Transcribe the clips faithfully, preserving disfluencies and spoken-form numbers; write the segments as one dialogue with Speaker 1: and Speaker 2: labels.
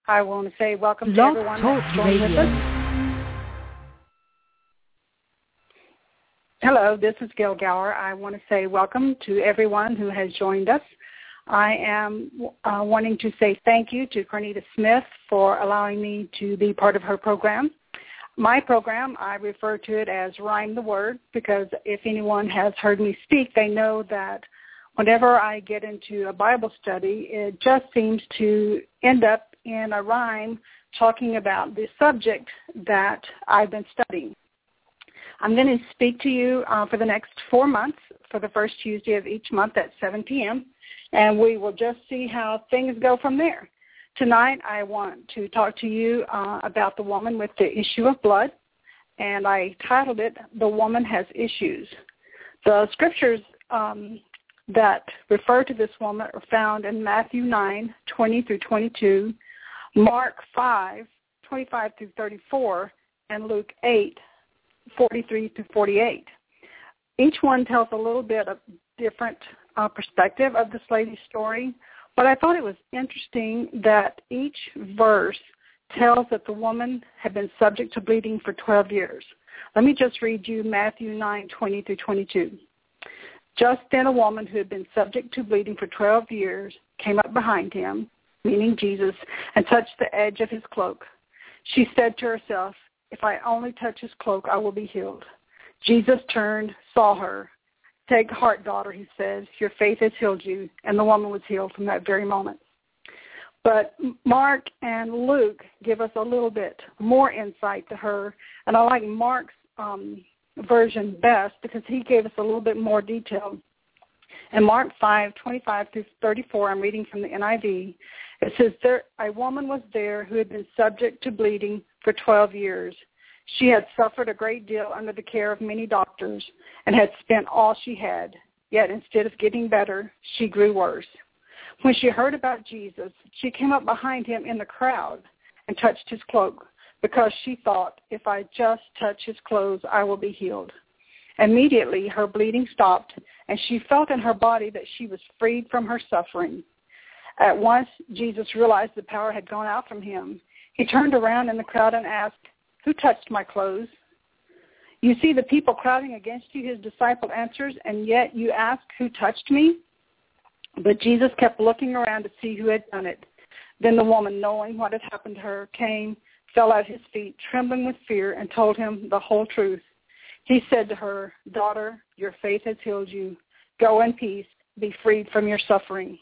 Speaker 1: I want to say welcome to
Speaker 2: Blog
Speaker 1: everyone
Speaker 2: Talk
Speaker 1: that's joined with
Speaker 2: Radio.
Speaker 1: us. Hello, this is Gil Gower. I want to say welcome to everyone who has joined us. I am uh, wanting to say thank you to Cornita Smith for allowing me to be part of her program. My program, I refer to it as Rhyme the Word, because if anyone has heard me speak, they know that whenever I get into a Bible study, it just seems to end up in a rhyme talking about the subject that I've been studying. I'm going to speak to you uh, for the next four months, for the first Tuesday of each month at seven p.m., and we will just see how things go from there. Tonight I want to talk to you uh, about the woman with the issue of blood, and I titled it, The Woman Has Issues. The scriptures um, that refer to this woman are found in Matthew nine, twenty through twenty-two, Mark five, twenty-five through thirty-four, and Luke eight, forty-three through forty-eight. Each one tells a little bit of different uh, perspective of this lady's story, but I thought it was interesting that each verse tells that the woman had been subject to bleeding for twelve years. Let me just read you Matthew nine, twenty through twenty-two. Just then a woman who had been subject to bleeding for twelve years came up behind him, meaning Jesus, and touched the edge of his cloak. She said to herself, "If I only touch his cloak, I will be healed." Jesus turned, saw her. "Take heart, daughter," he says, "your faith has healed you." And the woman was healed from that very moment. But Mark and Luke give us a little bit more insight to her, and I like Mark's um, version best because he gave us a little bit more detail. In Mark five, twenty-five through thirty-four, I'm reading from the N I V, it says, there, a woman was there who had been subject to bleeding for twelve years. She had suffered a great deal under the care of many doctors and had spent all she had. Yet instead of getting better, she grew worse. When she heard about Jesus, she came up behind him in the crowd and touched his cloak, because she thought, if I just touch his clothes, I will be healed. Immediately, her bleeding stopped, and she felt in her body that she was freed from her suffering. At once, Jesus realized the power had gone out from him. He turned around in the crowd and asked, "Who touched my clothes?" "You see the people crowding against you," his disciple answers, "and yet you ask, 'Who touched me?'" But Jesus kept looking around to see who had done it. Then the woman, knowing what had happened to her, came, fell at his feet, trembling with fear, and told him the whole truth. He said to her, "Daughter, your faith has healed you. Go in peace. Be freed from your suffering."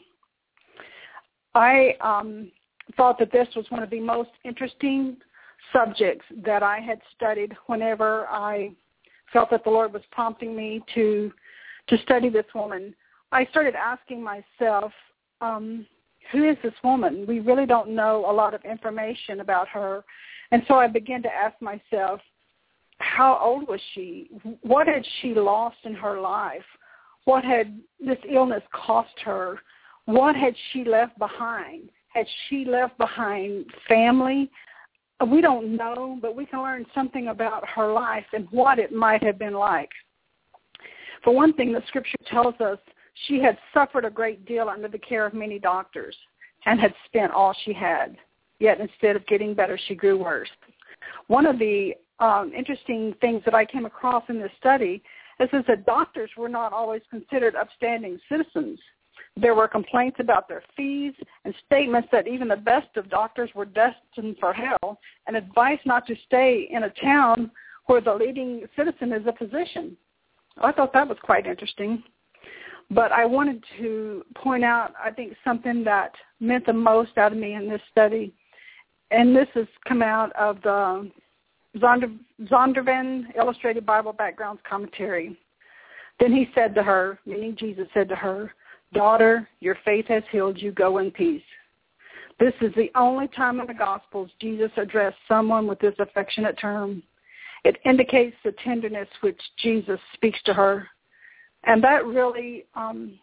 Speaker 1: I um, thought that this was one of the most interesting subjects that I had studied whenever I felt that the Lord was prompting me to to study this woman. I started asking myself, um, who is this woman? We really don't know a lot of information about her. And so I began to ask myself, how old was she? What had she lost in her life? What had this illness cost her? What had she left behind? Had she left behind family? We don't know, but we can learn something about her life and what it might have been like. For one thing, the scripture tells us she had suffered a great deal under the care of many doctors and had spent all she had. Yet instead of getting better, she grew worse. One of the um, interesting things that I came across in this study is that doctors were not always considered upstanding citizens. There were complaints about their fees and statements that even the best of doctors were destined for hell, and advice not to stay in a town where the leading citizen is a physician. I thought that was quite interesting. But I wanted to point out, I think, something that meant the most out of me in this study, and this has come out of the Zonder, Zondervan Illustrated Bible Backgrounds Commentary. Then he said to her, meaning Jesus said to her, "Daughter, your faith has healed you. Go in peace." This is the only time in the Gospels Jesus addressed someone with this affectionate term. It indicates the tenderness which Jesus speaks to her. And that really um,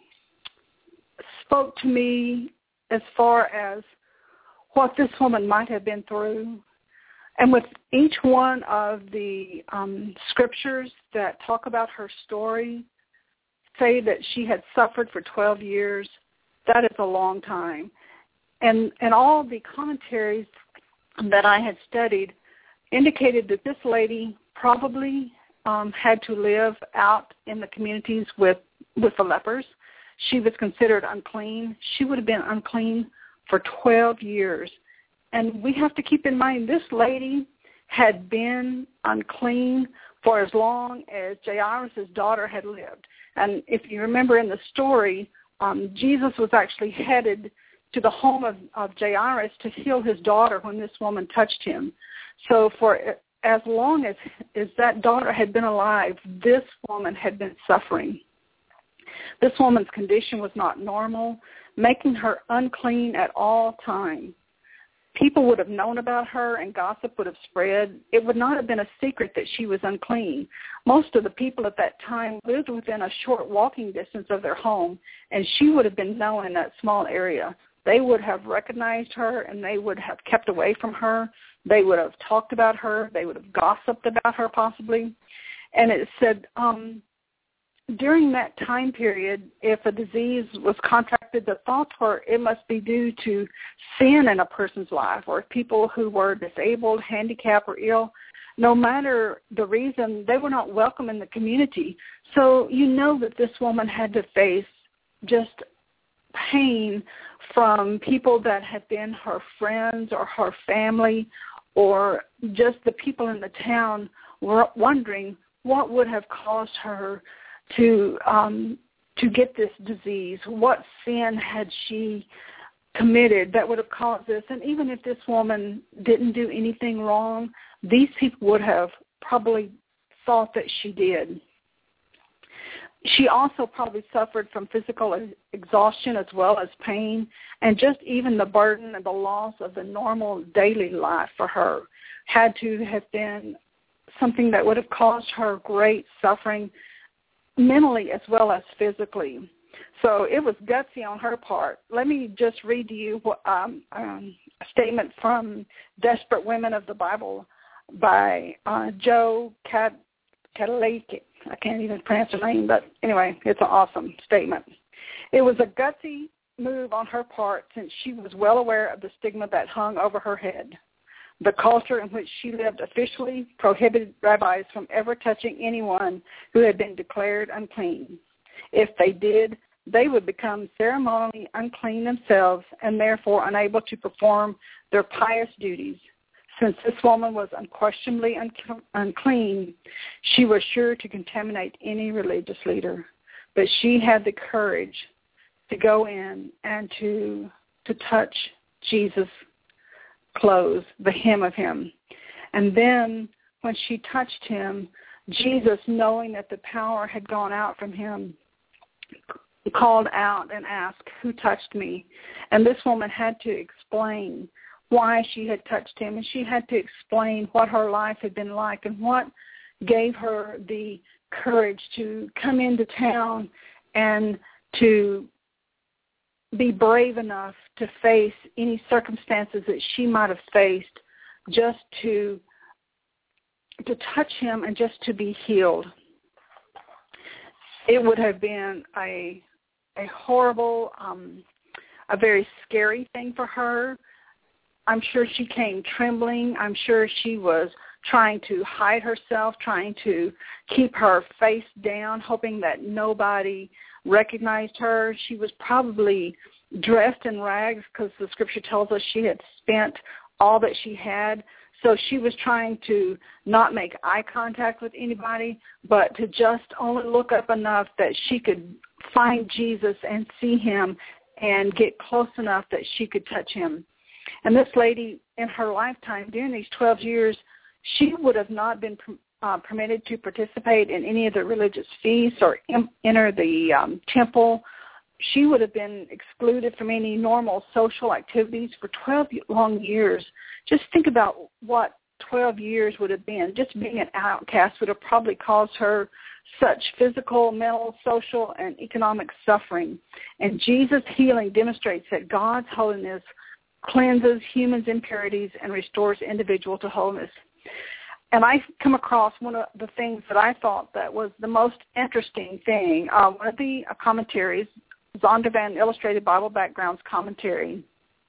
Speaker 1: spoke to me as far as what this woman might have been through. And with each one of the um, scriptures that talk about her story, say that she had suffered for twelve years, that is a long time. And, and all the commentaries that I had studied indicated that this lady probably um, had to live out in the communities with, with the lepers. She was considered unclean. She would have been unclean for twelve years. And we have to keep in mind this lady had been unclean for as long as Jairus' daughter had lived. And if you remember in the story, um, Jesus was actually headed to the home of, of Jairus to heal his daughter when this woman touched him. So for as long as, as that daughter had been alive, this woman had been suffering. This woman's condition was not normal, making her unclean at all times. People would have known about her and gossip would have spread. It would not have been a secret that she was unclean. Most of the people at that time lived within a short walking distance of their home, and she would have been known in that small area. They would have recognized her, and they would have kept away from her. They would have talked about her. They would have gossiped about her possibly. And it said um, during that time period, if a disease was contracted, the thoughts were it must be due to sin in a person's life, or people who were disabled, handicapped, or ill. No matter the reason, they were not welcome in the community. So you know that this woman had to face just pain from people that had been her friends or her family, or just the people in the town were wondering what would have caused her to um, to get this disease. What sin had she committed that would have caused this? And even if this woman didn't do anything wrong, these people would have probably thought that she did. She also probably suffered from physical exhaustion as well as pain, and just even the burden and the loss of the normal daily life for her had to have been something that would have caused her great suffering, mentally as well as physically. So it was gutsy on her part. Let me just read to you um, um, a statement from Desperate Women of the Bible by uh, Jo Catalake. I can't even pronounce her name, but anyway, it's an awesome statement. It was a gutsy move on her part since she was well aware of the stigma that hung over her head. The culture in which she lived officially prohibited rabbis from ever touching anyone who had been declared unclean. If they did, they would become ceremonially unclean themselves and therefore unable to perform their pious duties. Since this woman was unquestionably un- unclean, she was sure to contaminate any religious leader. But she had the courage to go in and to to touch Jesus' clothes, the hem of him. And then when she touched him, Jesus, knowing that the power had gone out from him, called out and asked, "Who touched me?" And this woman had to explain why she had touched him, and she had to explain what her life had been like and what gave her the courage to come into town and to be brave enough to face any circumstances that she might have faced just to to touch him and just to be healed. It would have been a a horrible, um, a very scary thing for her. I'm sure she came trembling. I'm sure she was trying to hide herself, trying to keep her face down, hoping that nobody recognized her. She was probably dressed in rags because the scripture tells us she had spent all that she had. So she was trying to not make eye contact with anybody, but to just only look up enough that she could find Jesus and see him and get close enough that she could touch him. And this lady, in her lifetime, during these twelve years, she would have not been uh, permitted to participate in any of the religious feasts or im- enter the um, temple. She would have been excluded from any normal social activities for twelve long years. Just think about what twelve years would have been. Just being an outcast would have probably caused her such physical, mental, social, and economic suffering. And Jesus' healing demonstrates that God's holiness cleanses humans' impurities and restores individual to wholeness. And I come across one of the things that I thought that was the most interesting thing. Uh, one of the uh, commentaries, Zondervan Illustrated Bible Backgrounds commentary,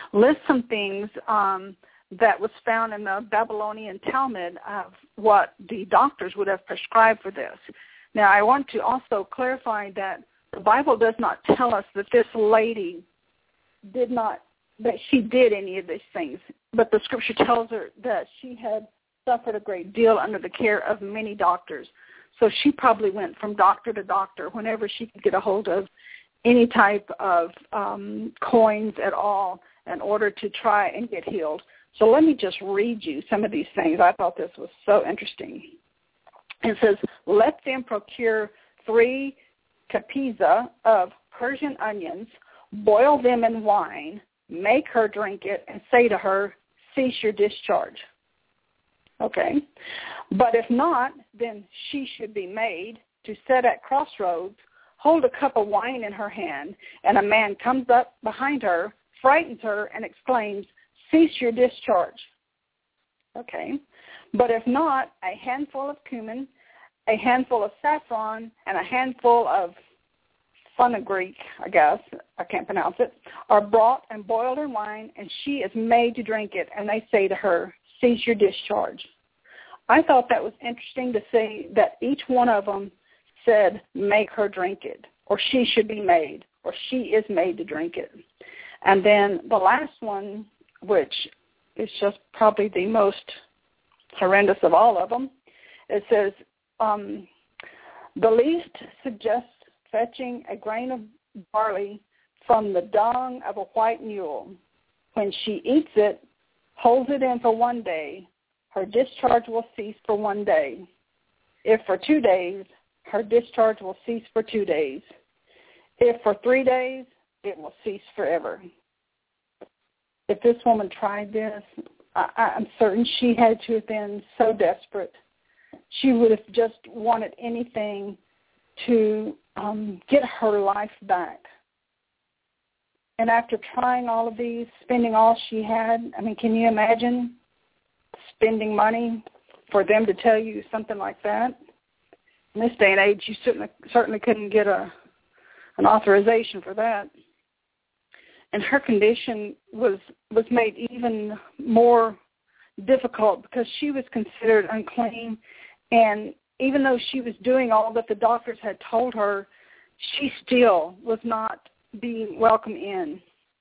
Speaker 1: lists some things um, that was found in the Babylonian Talmud of what the doctors would have prescribed for this. Now, I want to also clarify that the Bible does not tell us that this lady did not, that she did any of these things, but the Scripture tells her that she had suffered a great deal under the care of many doctors. So she probably went from doctor to doctor whenever she could get a hold of any type of um, coins at all in order to try and get healed. So let me just read you some of these things. I thought this was so interesting. It says, let them procure three kapiza of Persian onions, boil them in wine, make her drink it, and say to her, cease your discharge. Okay. But if not, then she should be made to sit at crossroads, hold a cup of wine in her hand, and a man comes up behind her, frightens her, and exclaims, cease your discharge. Okay. But if not, a handful of cumin, a handful of saffron, and a handful of fenugreek, I guess, I can't pronounce it, are brought and boiled in wine, and she is made to drink it, and they say to her, cease your discharge. I thought that was interesting to see that each one of them said, make her drink it, or she should be made, or she is made to drink it. And then the last one, which is just probably the most horrendous of all of them, it says, um, the least suggests fetching a grain of barley from the dung of a white mule. When she eats it, holds it in for one day, her discharge will cease for one day. If for two days, her discharge will cease for two days. If for three days, it will cease forever. If this woman tried this, I, I'm certain she had to have been so desperate. She would have just wanted anything to um, get her life back. And after trying all of these, spending all she had, I mean, can you imagine spending money for them to tell you something like that? In this day and age, you certainly, certainly couldn't get a an authorization for that. And her condition was was made even more difficult because she was considered unclean. And even though she was doing all that the doctors had told her, she still was not being welcome in.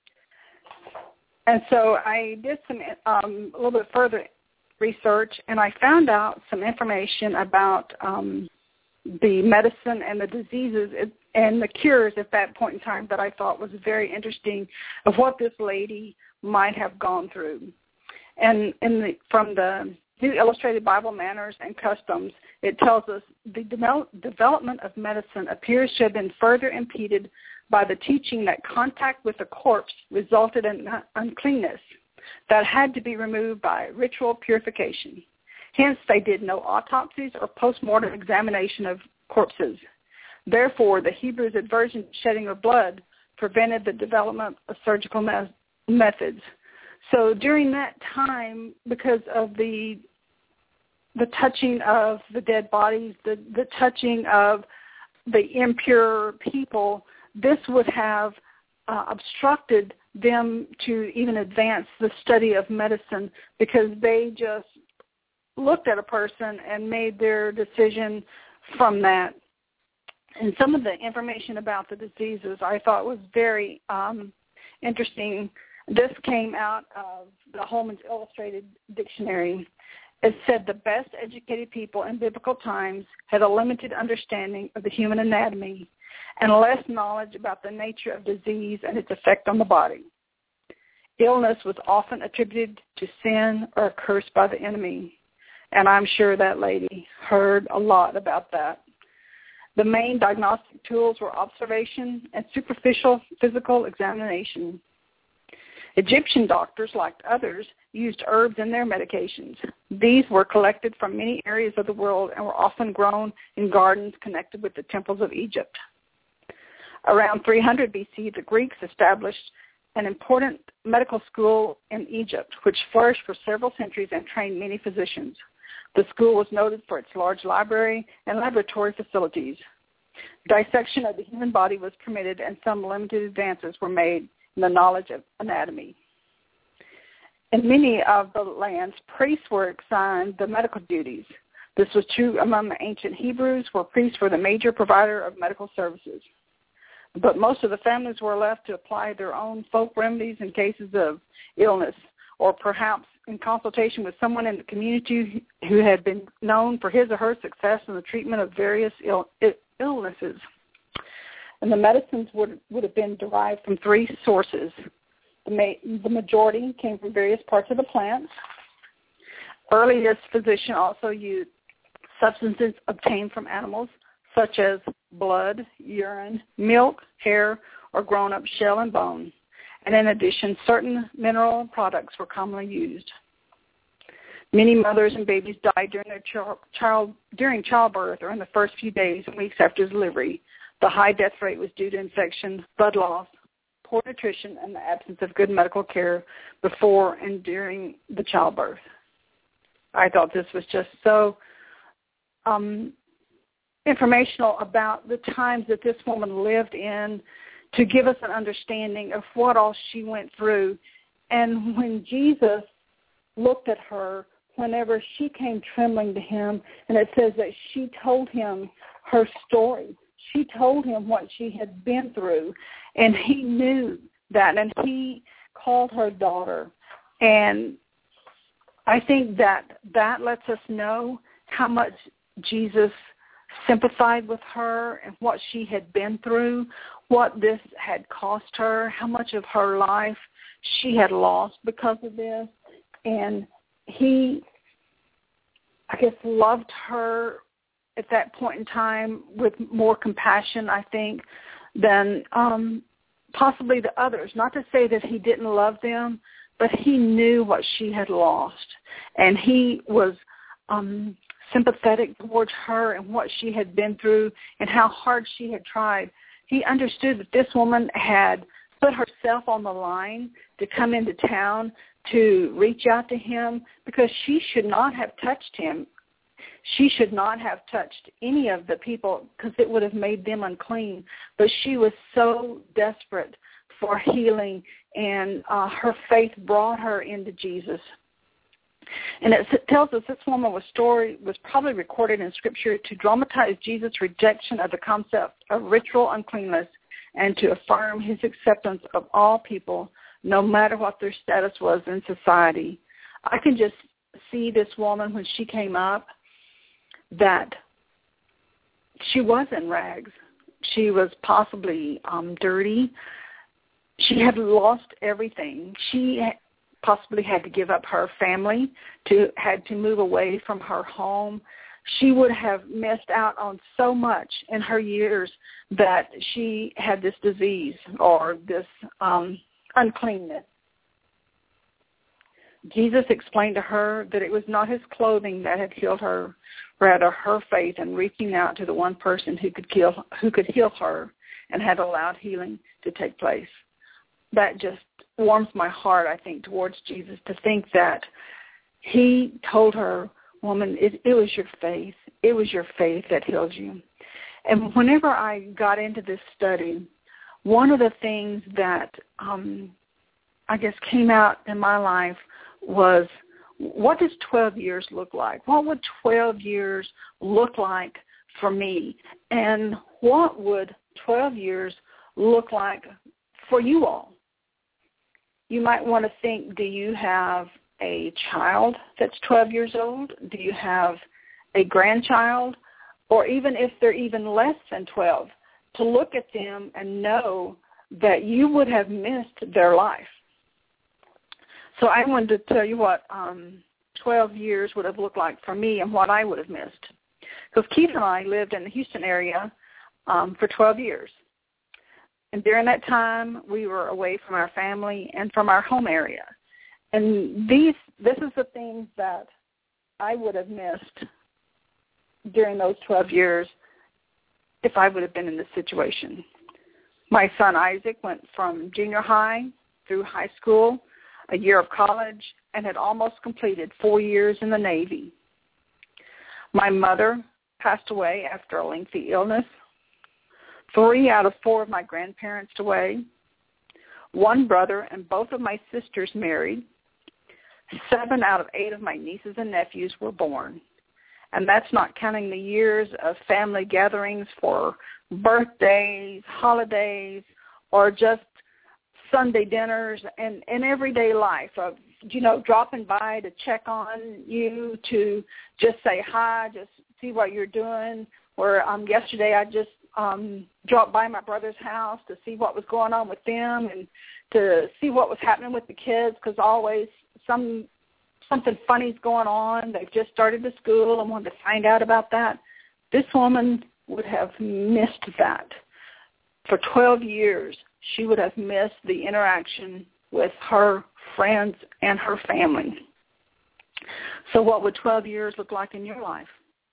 Speaker 1: And so I did some um, a little bit further research, and I found out some information about um, the medicine and the diseases and the cures at that point in time that I thought was very interesting of what this lady might have gone through. And in the, from the New Illustrated Bible Manners and Customs, it tells us the de- development of medicine appears to have been further impeded by the teaching that contact with the corpse resulted in uncleanness that had to be removed by ritual purification. Hence, they did no autopsies or post-mortem examination of corpses. Therefore, the Hebrews' aversion to shedding of blood prevented the development of surgical me- methods. So during that time, because of the the touching of the dead bodies, the, the touching of the impure people, this would have uh, obstructed them to even advance the study of medicine because they just looked at a person and made their decision from that. And some of the information about the diseases I thought was very um, interesting. This came out of the Holman's Illustrated Dictionary. It said the best educated people in biblical times had a limited understanding of the human anatomy and less knowledge about the nature of disease and its effect on the body. Illness was often attributed to sin or a curse by the enemy, and I'm sure that lady heard a lot about that. The main diagnostic tools were observation and superficial physical examination. Egyptian doctors, like others, used herbs in their medications. These were collected from many areas of the world and were often grown in gardens connected with the temples of Egypt. Around three hundred B C, the Greeks established an important medical school in Egypt, which flourished for several centuries and trained many physicians. The school was noted for its large library and laboratory facilities. Dissection of the human body was permitted, and some limited advances were made in the knowledge of anatomy. In many of the lands, priests were assigned the medical duties. This was true among the ancient Hebrews, where priests were the major provider of medical services. But most of the families were left to apply their own folk remedies in cases of illness, or perhaps in consultation with someone in the community who had been known for his or her success in the treatment of various Ill- illnesses. And the medicines would, would have been derived from three sources. The, ma- the majority came from various parts of the plant. Early, this physician also used substances obtained from animals, such as blood, urine, milk, hair, or grown-up shell and bone. And in addition, certain mineral products were commonly used. Many mothers and babies died during their ch- child during childbirth or in the first few days and weeks after delivery. The high death rate was due to infection, blood loss, poor nutrition, and the absence of good medical care before and during the childbirth. I thought this was just so um, informational about the times that this woman lived in, to give us an understanding of what all she went through. And when Jesus looked at her, whenever she came trembling to him, and it says that she told him her story. She told him what she had been through, and he knew that, and he called her daughter. And I think that that lets us know how much Jesus sympathized with her and what she had been through, what this had cost her, how much of her life she had lost because of this. And he, I guess, loved her at that point in time with more compassion, I think, than um, possibly the others. Not to say that he didn't love them, but he knew what she had lost. And he was um, sympathetic towards her and what she had been through and how hard she had tried. He understood that this woman had put herself on the line to come into town to reach out to him, because she should not have touched him. She should not have touched any of the people, because it would have made them unclean. But she was so desperate for healing, and uh, her faith brought her into Jesus. And it tells us this woman was story was probably recorded in Scripture to dramatize Jesus' rejection of the concept of ritual uncleanness and to affirm his acceptance of all people, no matter what their status was in society. I can just see this woman when she came up, that she was in rags. She was possibly um, dirty. She had lost everything. She possibly had to give up her family, to had to move away from her home. She would have missed out on so much in her years that she had this disease or this um, uncleanness. Jesus explained to her that it was not his clothing that had healed her, rather her faith in reaching out to the one person who could heal, who could heal her, and had allowed healing to take place. That just warms my heart, I think, towards Jesus, to think that he told her, woman, it, it was your faith. It was your faith that healed you. And whenever I got into this study, one of the things that um, I guess came out in my life was, what does twelve years look like? What would twelve years look like for me? And what would twelve years look like for you all? You might want to think, do you have a child that's twelve years old? Do you have a grandchild? Or even if they're even less than twelve, to look at them and know that you would have missed their life. So I wanted to tell you what um, twelve years would have looked like for me and what I would have missed. Because Keith and I lived in the Houston area um, for twelve years. And during that time, we were away from our family and from our home area. And these, this is the things that I would have missed during those twelve years if I would have been in this situation. My son Isaac went from junior high through high school, a year of college, and had almost completed four years in the Navy. My mother passed away after a lengthy illness. Three out of four of my grandparents away. One brother and both of my sisters married. seven out of eight of my nieces and nephews were born. And that's not counting the years of family gatherings for birthdays, holidays, or just Sunday dinners and, and everyday life of, you know, dropping by to check on you, to just say hi, just see what you're doing. Or um, yesterday I just um, dropped by my brother's house to see what was going on with them and to see what was happening with the kids, because always some something funny's going on. They've just started to school and wanted to find out about that. This woman would have missed that. For twelve years, she would have missed the interaction with her friends and her family. So what would twelve years look like in your life?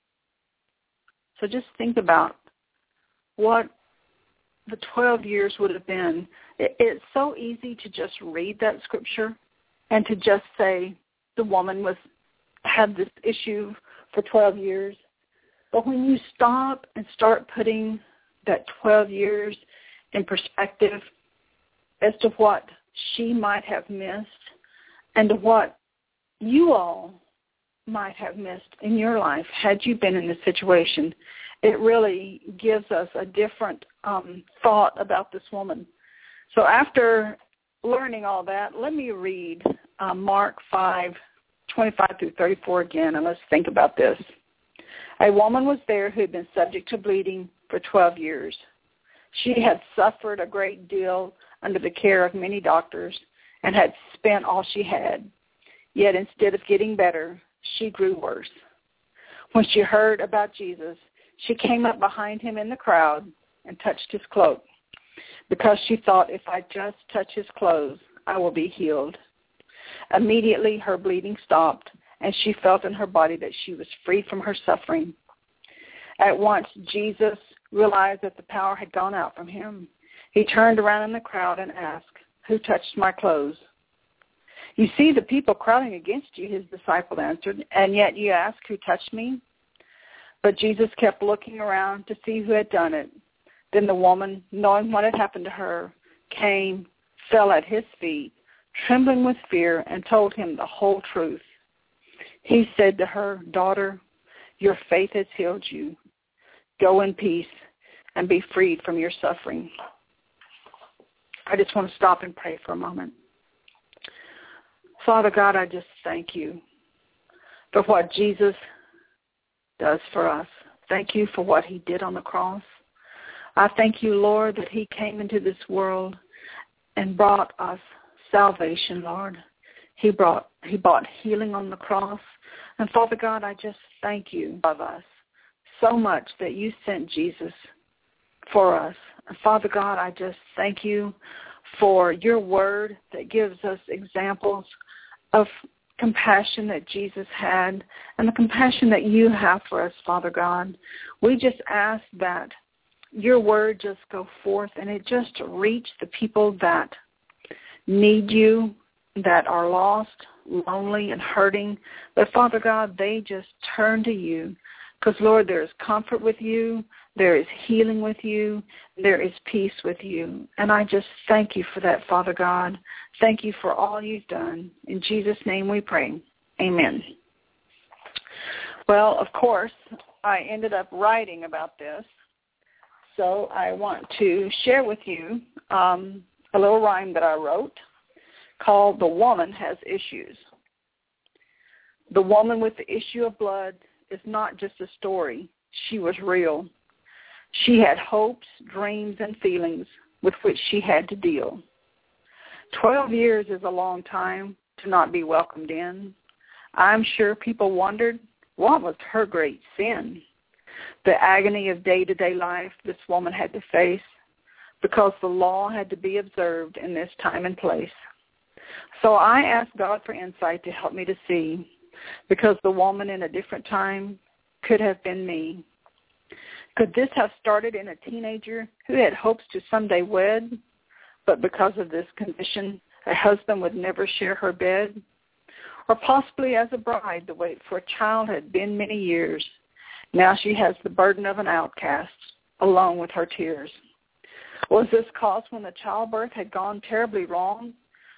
Speaker 1: So just think about what the twelve years would have been. It, it's so easy to just read that scripture and to just say the woman was had this issue for twelve years. But when you stop and start putting that twelve years in perspective as to what she might have missed and to what you all might have missed in your life had you been in this situation, it really gives us a different um, thought about this woman. So after learning all that, let me read uh, Mark five, twenty-five through thirty-four again, and let's think about this. A woman was there who had been subject to bleeding for twelve years. She had suffered a great deal under the care of many doctors and had spent all she had. Yet instead of getting better, she grew worse. When she heard about Jesus, she came up behind him in the crowd and touched his cloak, because she thought, if I just touch his clothes, I will be healed. Immediately her bleeding stopped, and she felt in her body that she was free from her suffering. At once, Jesus realized that the power had gone out from him. He turned around in the crowd and asked, "Who touched my clothes?" "You see the people crowding against you," his disciple answered, "and yet you ask, 'Who touched me?'" But Jesus kept looking around to see who had done it. Then the woman, knowing what had happened to her, came, fell at his feet, trembling with fear, and told him the whole truth. He said to her, "Daughter, your faith has healed you. Go in peace and be freed from your suffering." I just want to stop and pray for a moment. Father God, I just thank you for what Jesus does for us. Thank you for what he did on the cross. I thank you, Lord, that he came into this world and brought us salvation, Lord. He brought he brought healing on the cross. And Father God, I just thank you of us so much that you sent Jesus for us. And Father God, I just thank you for your word that gives us examples of compassion that Jesus had and the compassion that you have for us, Father God. We just ask that your word just go forth and it just reach the people that need you, that are lost, lonely, and hurting. But Father God, they just turn to you because, Lord, there is comfort with you, there is healing with you, there is peace with you. And I just thank you for that, Father God. Thank you for all you've done. In Jesus' name we pray. Amen. Well, of course, I ended up writing about this. So I want to share with you um, a little rhyme that I wrote called "The Woman Has Issues." The woman with the issue of blood is not just a story. She was real. She had hopes, dreams, and feelings with which she had to deal. Twelve years is a long time to not be welcomed in. I'm sure people wondered, what was her great sin? The agony of day-to-day life this woman had to face because the law had to be observed in this time and place. So I asked God for insight to help me to see, because the woman in a different time could have been me. Could this have started in a teenager who had hopes to someday wed, but because of this condition, a husband would never share her bed? Or possibly as a bride, the wait for a child had been many years. Now she has the burden of an outcast, along with her tears. Was this caused when the childbirth had gone terribly wrong?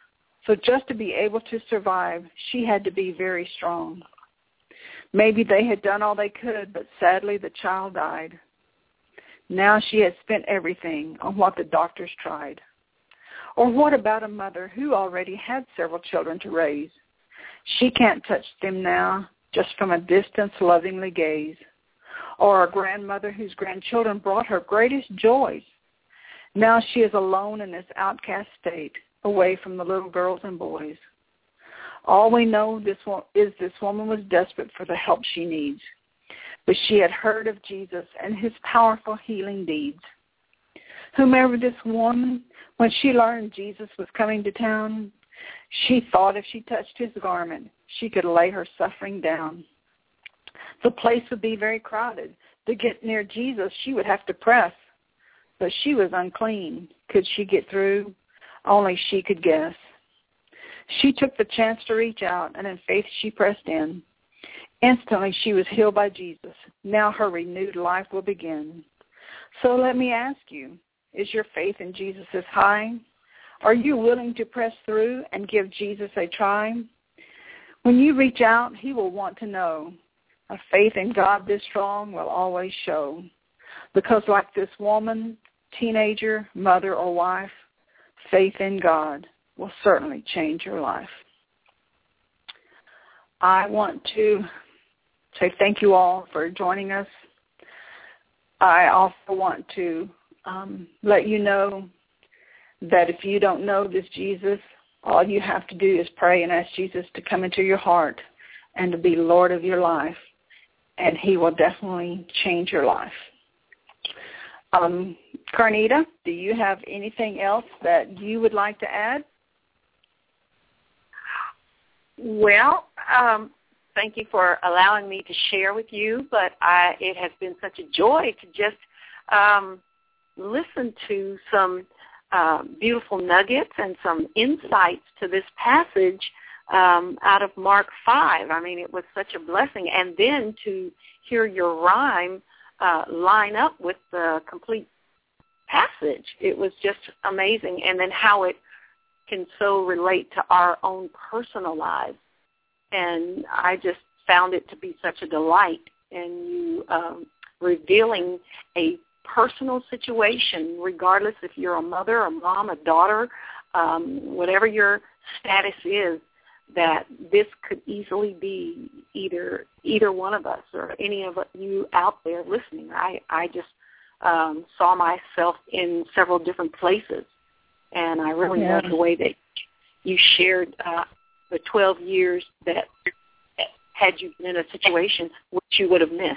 Speaker 1: So just to be able to survive, she had to be very strong. Maybe they had done all they could, but sadly the child died. Now she had spent everything on what the doctors tried. Or what about a mother who already had several children to raise? She can't touch them now, just from a distance lovingly gaze. Or a grandmother whose grandchildren brought her greatest joys. Now she is alone in this outcast state, away from the little girls and boys. All we know this one, is this woman was desperate for the help she needs. But she had heard of Jesus and his powerful healing deeds. Whomever this woman, when she learned Jesus was coming to town, she thought if she touched his garment, she could lay her suffering down. The place would be very crowded. To get near Jesus, she would have to press. But she was unclean. Could she get through? Only she could guess. She took the chance to reach out, and in faith she pressed in. Instantly she was healed by Jesus. Now her renewed life will begin. So let me ask you, is your faith in Jesus as high? Are you willing to press through and give Jesus a try? When you reach out, he will want to know. A faith in God this strong will always show. Because like this woman, teenager, mother, or wife, faith in God will certainly change your life. I want to say thank you all for joining us. I also want to um, let you know that if you don't know this Jesus, all you have to do is pray and ask Jesus to come into your heart and to be Lord of your life, and he will definitely change your life. Um, Carnita, do you have anything else that you would like to add?
Speaker 2: Well, um, thank you for allowing me to share with you, but I, it has been such a joy to just um, listen to some uh, beautiful nuggets and some insights to this passage um, out of Mark five. I mean, it was such a blessing. And then to hear your rhyme uh, line up with the complete passage, it was just amazing. And then how it can so relate to our own personal lives. And I just found it to be such a delight in you um, revealing a personal situation, regardless if you're a mother, a mom, a daughter, um, whatever your status is, that this could easily be either either one of us or any of you out there listening. I, I just um, saw myself in several different places. And I really yeah. love the way that you shared uh, the twelve years that had you been in a situation which you would have missed.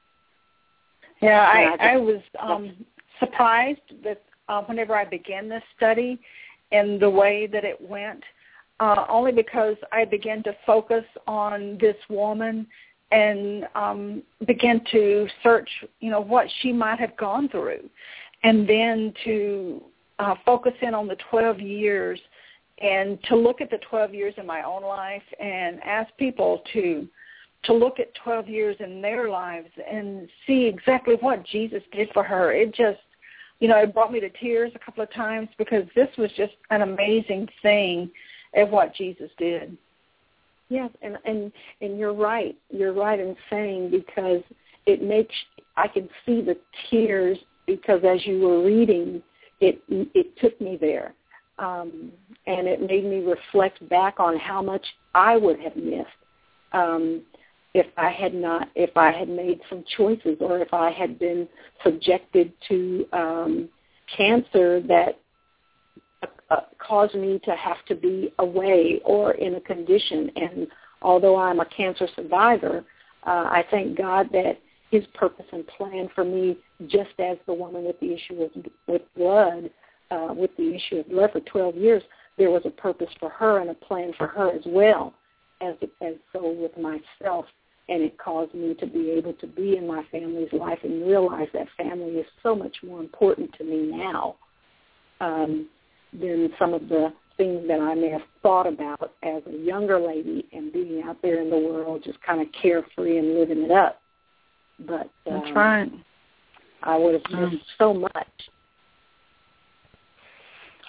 Speaker 1: Yeah, I, I, just, I was um, surprised that uh, whenever I began this study and the way that it went, uh, only because I began to focus on this woman and um, began to search, you know, what she might have gone through, and then to Uh, focus in on the twelve years and to look at the twelve years in my own life and ask people to to look at twelve years in their lives and see exactly what Jesus did for her. It just, you know, it brought me to tears a couple of times because this was just an amazing thing of what Jesus did.
Speaker 2: Yes, and, and, and you're right. You're right in saying, because it makes, I can see the tears because as you were reading, It it took me there, um, and it made me reflect back on how much I would have missed um, if I had not, if I had made some choices, or if I had been subjected to um, cancer that uh, caused me to have to be away or in a condition. And although I'm a cancer survivor, uh, I thank God that his purpose and plan for me, just as the woman with the issue with, with blood, uh, with the issue of blood for twelve years, there was a purpose for her and a plan for her as well, as as so with myself. And it caused me to be able to be in my family's life and realize that family is so much more important to me now um, than some of the things that I may have thought about as a younger lady and being out there in the world just kind of carefree and living it up. But um,
Speaker 1: that's right.
Speaker 2: I would have missed mm. so much.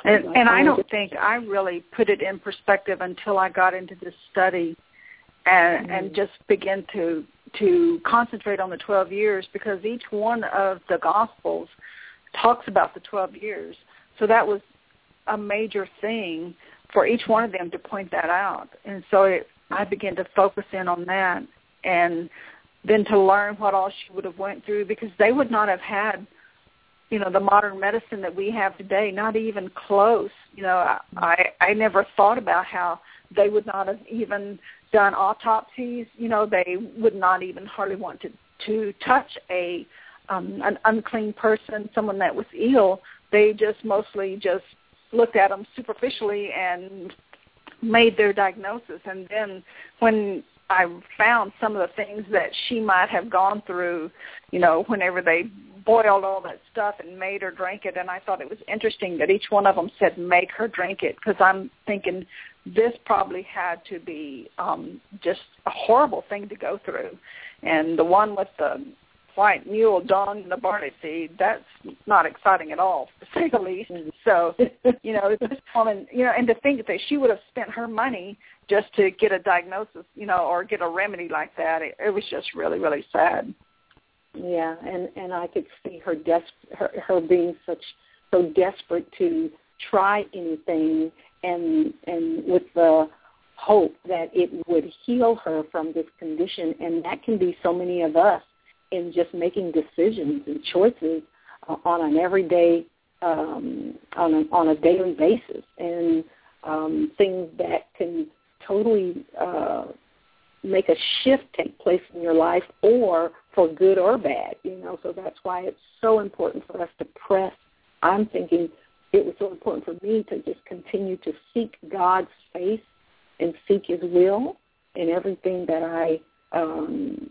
Speaker 1: And, and I don't think I really put it in perspective until I got into this study and, mm-hmm. and just began to to concentrate on the twelve years, because each one of the Gospels talks about the twelve years. So that was a major thing for each one of them to point that out. And so it, I began to focus in on that, and then to learn what all she would have went through, because they would not have had, you know, the modern medicine that we have today, not even close. You know, I, I never thought about how they would not have even done autopsies. You know, they would not even hardly want to, to touch a um, an unclean person, someone that was ill. They just mostly just looked at them superficially and made their diagnosis. And then when I found some of the things that she might have gone through, you know, whenever they boiled all that stuff and made her drink it, and I thought it was interesting that each one of them said, make her drink it, because I'm thinking this probably had to be um, just a horrible thing to go through. And the one with the white mule dung and the barley seed, that's not exciting at all, to say the least. So, you know, this woman, you know, and to think that she would have spent her money just to get a diagnosis, you know, or get a remedy like that, it, it was just really, really sad.
Speaker 2: Yeah, and, and I could see her, des- her her being such so desperate to try anything, and and with the hope that it would heal her from this condition. And that can be so many of us in just making decisions and choices uh, on an everyday, um, on a on a daily basis, and um, things that can totally uh, make a shift take place in your life, or for good or bad, you know. So that's why it's so important for us to press. I'm thinking it was so important for me to just continue to seek God's face and seek His will in everything that I um,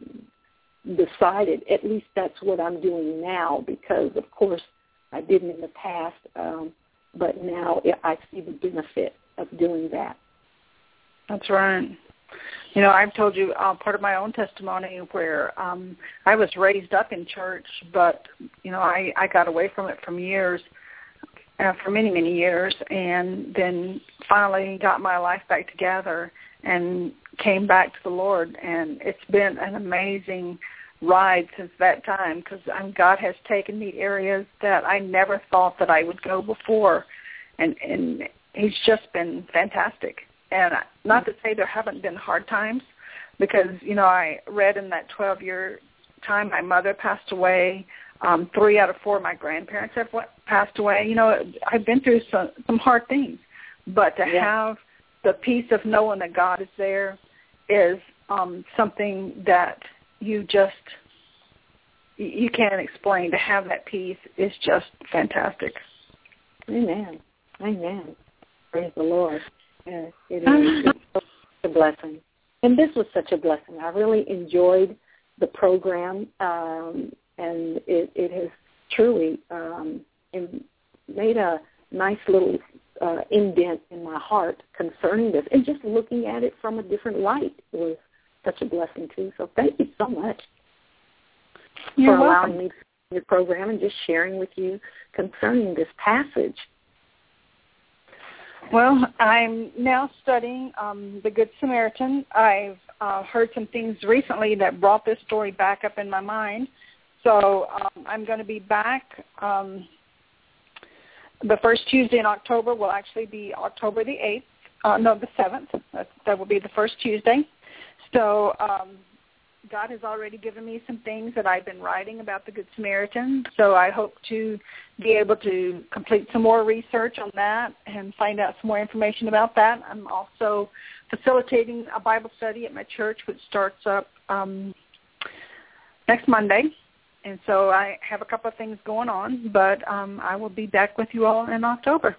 Speaker 2: decided. At least that's what I'm doing now, because, of course, I didn't in the past, um, but now I see the benefit of doing that.
Speaker 1: That's right. You know, I've told you uh, part of my own testimony where um, I was raised up in church, but, you know, I, I got away from it from years, uh, for many, many years, and then finally got my life back together and came back to the Lord. And it's been an amazing ride since that time, because um, God has taken me areas that I never thought that I would go before, and, and He's just been fantastic. And not to say there haven't been hard times, because, you know, I read in that twelve-year time my mother passed away. Um, three out of four of my grandparents have passed away. You know, I've been through some, some hard things. But to yeah. have the peace of knowing that God is there is um, something that you just, you can't explain. To have that peace is just fantastic.
Speaker 2: Amen. Amen. Praise the Lord. Yes, it is. It's such a blessing. And this was such a blessing. I really enjoyed the program, um, and it, it has truly um, made a nice little uh, indent in my heart concerning this. And just looking at it from a different light was such a blessing, too. So thank you so much
Speaker 1: You're
Speaker 2: for
Speaker 1: welcome.
Speaker 2: allowing me to do your program and just sharing with you concerning this passage.
Speaker 1: Well, I'm now studying um, the Good Samaritan. I've uh, heard some things recently that brought this story back up in my mind. So um, I'm going to be back. Um, the first Tuesday in October will actually be October the eighth. Uh, no, the seventh. That, that will be the first Tuesday. So um, God has already given me some things that I've been writing about the Good Samaritan. So I hope to be able to complete some more research on that and find out some more information about that. I'm also facilitating a Bible study at my church, which starts up um, next Monday. And so I have a couple of things going on, but um, I will be back with you all in October.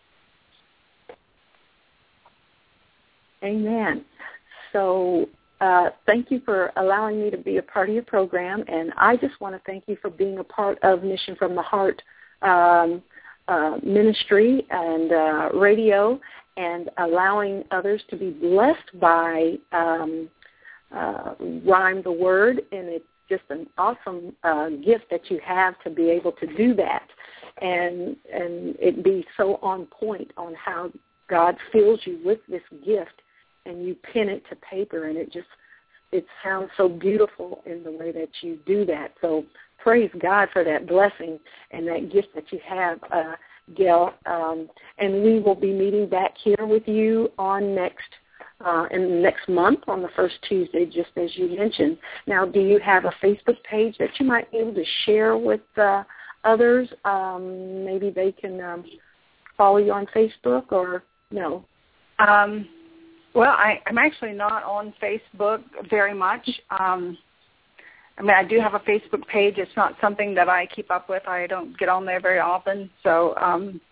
Speaker 2: Amen. So uh, thank you for allowing me to be a part of your program, and I just want to thank you for being a part of Mission from the Heart um, uh, ministry and uh, radio, and allowing others to be blessed by um, uh, Rhyme the Word, and it's just an awesome uh, gift that you have to be able to do that. and and it be so on point on how God fills you with this gift, and you pin it to paper, and it just it sounds so beautiful in the way that you do that. So praise God for that blessing and that gift that you have, uh, Gail. Um, and we will be meeting back here with you on next uh, in next month on the first Tuesday, just as you mentioned. Now, do you have a Facebook page that you might be able to share with uh, others? Um, maybe they can um, follow you on Facebook, or no?
Speaker 1: Um, well, I, I'm actually not on Facebook very much. Um, I mean, I do have a Facebook page. It's not something that I keep up with. I don't get on there very often. So um,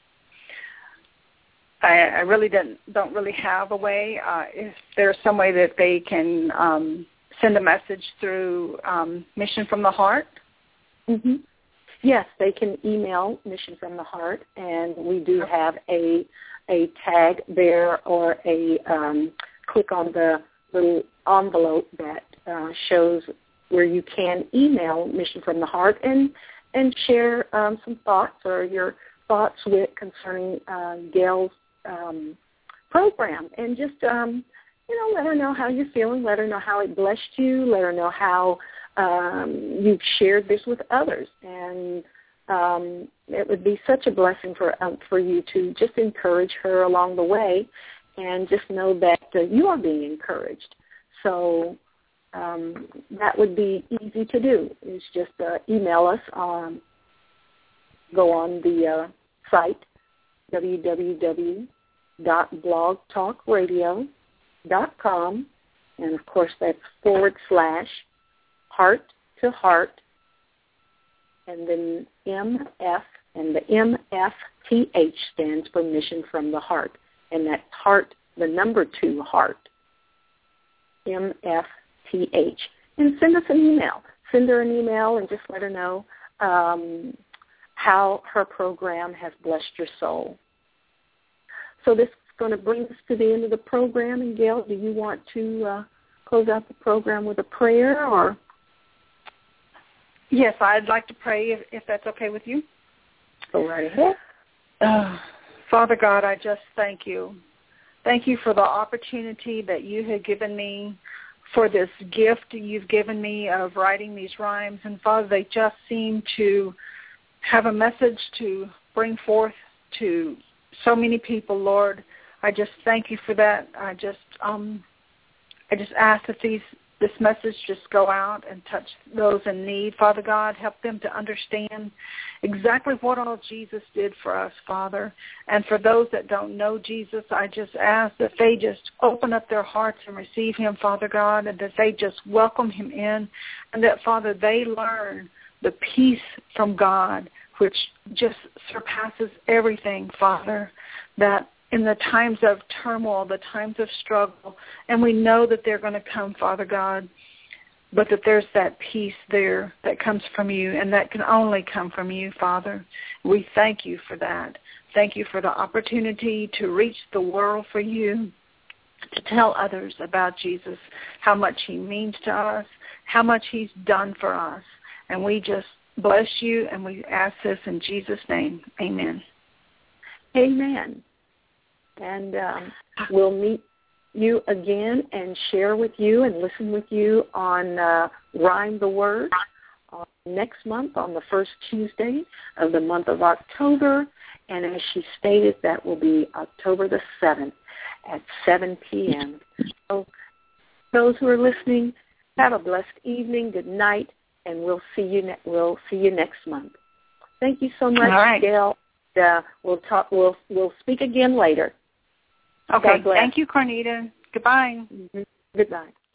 Speaker 1: I, I really don't, don't really have a way. Uh, if there's some way that they can um, send a message through um, Mission from the Heart.
Speaker 2: Mm-hmm. Yes, they can email Mission from the Heart, and we do have a a tag there, or a um, click on the little envelope that uh, shows where you can email Mission from the Heart and and share um, some thoughts or your thoughts with concerning uh, Gail's um, program, and just um, you know, let her know how you're feeling, let her know how it blessed you, let her know how um, you've shared this with others, and um, it would be such a blessing for um, for you to just encourage her along the way, and just know that uh, you are being encouraged. So um, that would be easy to do. Is just uh, email us on, go on the uh, site w w w dot blog talk radio dot com, and of course that's forward slash heart to heart, and then M F, and the M F T H stands for Mission from the Heart, and that's heart, the number two heart, M F T H. And send us an email. Send her an email and just let her know um, how her program has blessed your soul. So this is going to bring us to the end of the program. And Gail, do you want to uh, close out the program with a prayer, or?
Speaker 1: Yes, I'd like to pray if, if that's okay with you.
Speaker 2: Go right ahead.
Speaker 1: Uh, Father God, I just thank you. Thank you for the opportunity that you have given me, for this gift you've given me of writing these rhymes. And Father, they just seem to have a message to bring forth to so many people, Lord. I just thank you for that. I just um, I just ask that these this message just go out and touch those in need. Father God, help them to understand exactly what all Jesus did for us, Father. And for those that don't know Jesus, I just ask that they just open up their hearts and receive him, Father God, and that they just welcome him in, and that, Father, they learn the peace from God, which just surpasses everything, Father, that in the times of turmoil, the times of struggle, and we know that they're going to come, Father God, but that there's that peace there that comes from you, and that can only come from you, Father. We thank you for that. Thank you for the opportunity to reach the world for you, to tell others about Jesus, how much he means to us, how much he's done for us. And we just bless you, and we ask this in Jesus' name. Amen.
Speaker 2: Amen. And um, we'll meet you again and share with you and listen with you on uh, Rhyme the Word uh, next month on the first Tuesday of the month of October. And as she stated, that will be October the seventh at seven p.m. So those who are listening, have a blessed evening, good night, and we'll see you, ne- we'll see you next month. Thank you so much,
Speaker 1: All right.
Speaker 2: Gail. Uh, we'll talk. We'll we'll speak again later.
Speaker 1: Okay. Thank you, Carnita. Goodbye.
Speaker 2: Mm-hmm. Goodbye.